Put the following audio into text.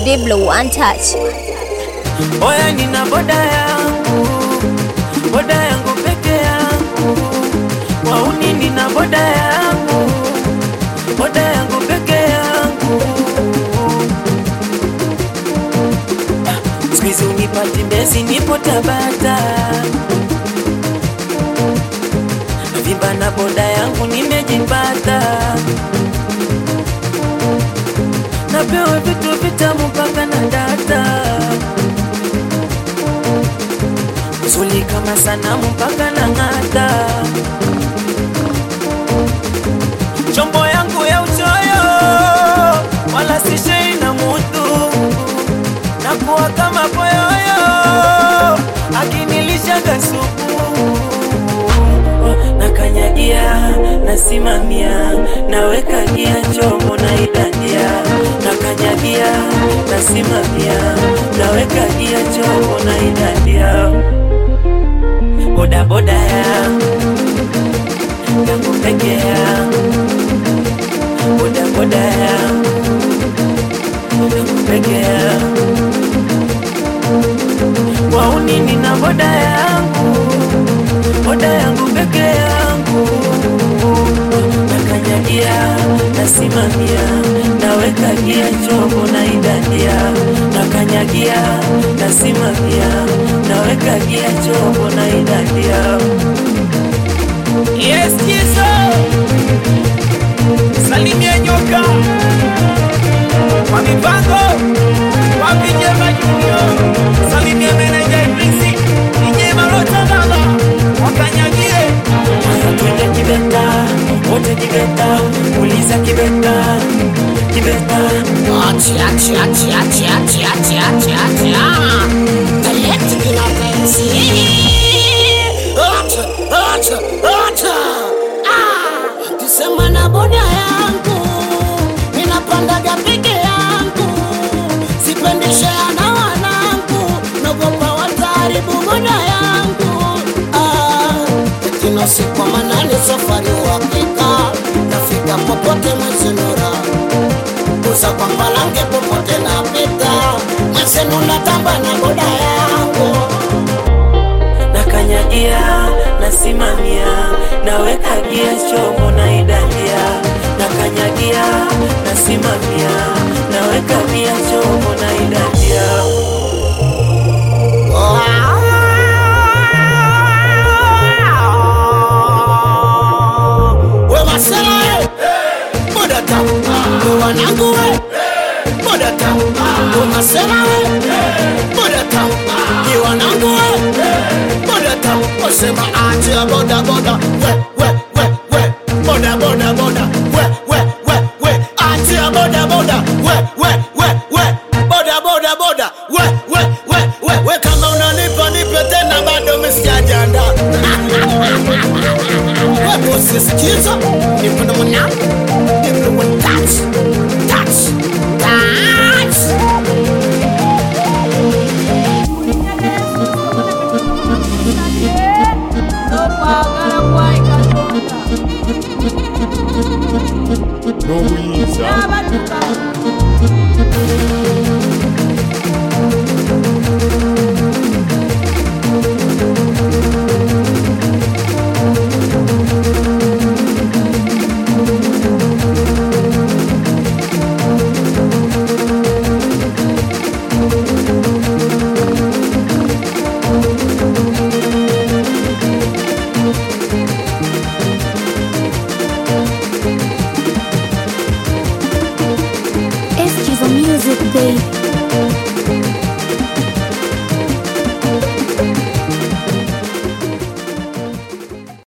Diblo one touch. Oya nina boda yangu peke yangu. Wauni nina boda yangu peke yangu. Squeeze unipati Mbezi nipo Tabata. Vimba na boda yangu nimejipata. Napewa vitu vitamu mpaka na data. Uzuli kama sanamu mpaka na ngata. Chombo yangu ya uchoyo wala sishei na mutu. Nakuwa kama poyoyo akinilishaga supu. Nakanyagia, nasimamia, naweka gia chombo na idandia. Nakanyagia, nasimamia, naweka gia chombo na idandia. Boda boda yangu peke yangu. Boda boda yangu peke yangu. Wauni nina boda yangu peke yangu. Nakanyagia, nasimamia, naweka gia chombo na idandia. Nakanyagia, nasimamia, naweka gia chombo na idandia. Yes, yes, salimia nyoka kwa mipango wapi Jema Junior. Salimia meneja Ibrisi Nije Marota baba wakanyagie. Haya twende Kibeta, wote Kibeta, uliza Kibeta. Achi Talenti kina pensi. Acha Kisema na boda yangu ninapandaga peke yangu. Sipendeshe na wanangu, nagopa wataribu boda yangu. Kino siku manane safari uhakika. Nafika popote mwezenura. Kusa kwa Mpalange popote napita. Mwezenu natamba na boda yangu. Nakanyagia, nasimamia, naweka gia chombo na idandia. Nakanyagia, nasimamia, naweka gia chombo na idandia. We masela boda tam. We wanangu we boda tam. We masela boda tam. We wanangu we boda tam. Osema achi boda we